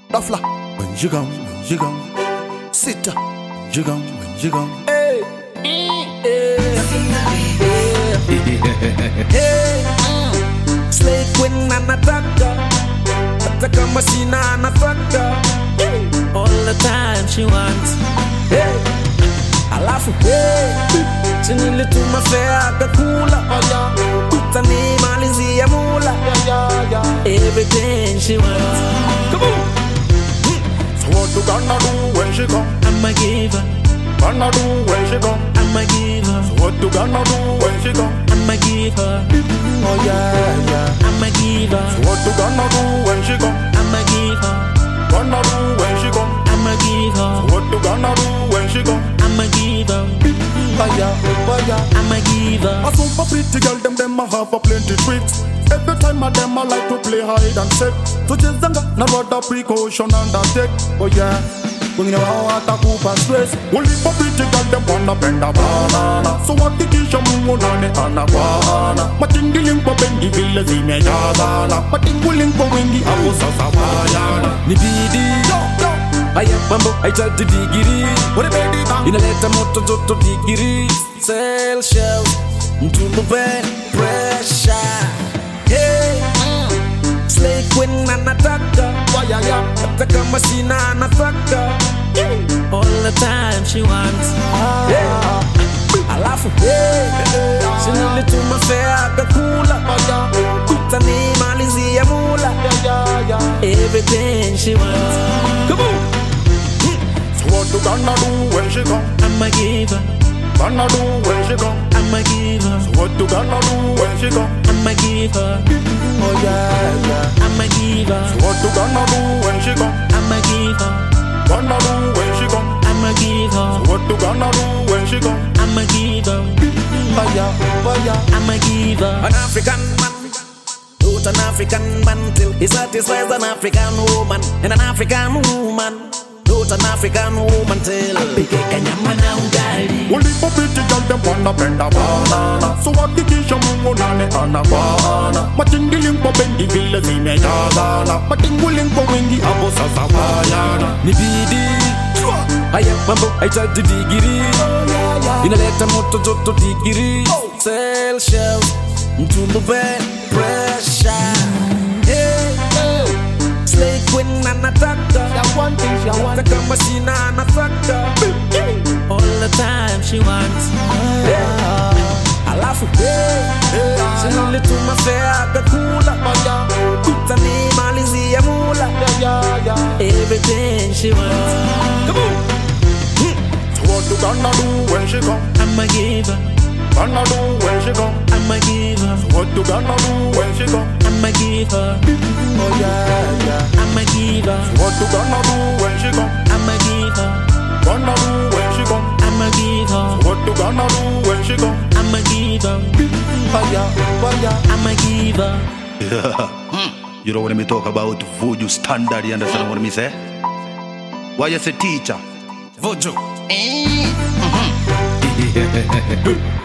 Duffler, when you gone, Sitter, when you gone. Hey, Slave queen and a doctor, attack machine and a tractor. All the time she wants. Hey, I laugh. Hey, she nearly to my fair, the cooler. Put a name on Lizzie Amula. Everything she wants. Come on. So what you gonna do when she come? I'ma give her. Gonna do when she come? I'ma give her. So what you gonna do when she come? I'ma give her. Oh yeah. I'ma give her. So what you gonna do when she come? I'ma give her. Gonna do when she come? I'ma give her. So what you gonna do when she come? I'ma give her. I'ma give her. A super pretty girl, them a have a plenty tricks. Every time of them I like to play hide and seek. So just na what the precaution and the take. Oh yeah, when you know how to coop and stress. Only for pretty girl, them wanna bend a banana. So what the kisha mungo nane anaguana. Matingiling po bengi vile zime jazana. Matinguling po wengi abu sasawayana. Nibidi Aya mambo haitati digiri. Inaleta moto joto digiri. Sell shells mtundu pen pressure. Hey, slave queen and a doctor. Attack a machine and a tractor. All the time she wants. Hey, I laugh. Hey, she nearly to my fair, the cooler. Put a name on Lizzie Amula. Everything she wants. Come on. So what you gonna do when she come? I'ma give her. Gonna do when she come? I'ma give her. So what you gonna do when she come? I'ma give her. Oh yeah. I'ma give her. So what you gonna do when she come? I'ma give her. Gonna do when she come? I'ma give her. So what you gonna do when she come? I'ma give her. I'ma give her. An African man, not an African man till he satisfies an African woman, and an African woman, not an African woman till apike nyama na ugali. Only for pretty girl them wanna bend a banana. So what the kisha mungo nane anaguana. Matingiling po bengi vile zime jazana. Matinguling po wengi abu sasawayana. Nibidi Aya mambo haitati digiri. Inaleta moto joto digiri. Sell shells mtundu pen pressure. Hey, slave queen and a doctor. Attack a machine and a tractor. All the time she wants. Hey, I laugh. Hey, she nearly to my fair, the cooler. Put a name on Lizzie Amula. Everything she wants. Come on. So what you gonna do when she come? I'ma give her. Gonna do when she come? I'ma give her. So what you gonna do when she come? I'ma give her. Oh yeah. I'ma give her. So what you gonna do when she come? I'ma give her. Gonna do when she come? I'ma give her. So what you gonna do when she come? I'ma give her. I'ma give her. You know what I talk about Voodoo standard, you understand what I say? Why you say teacher? Voodoo.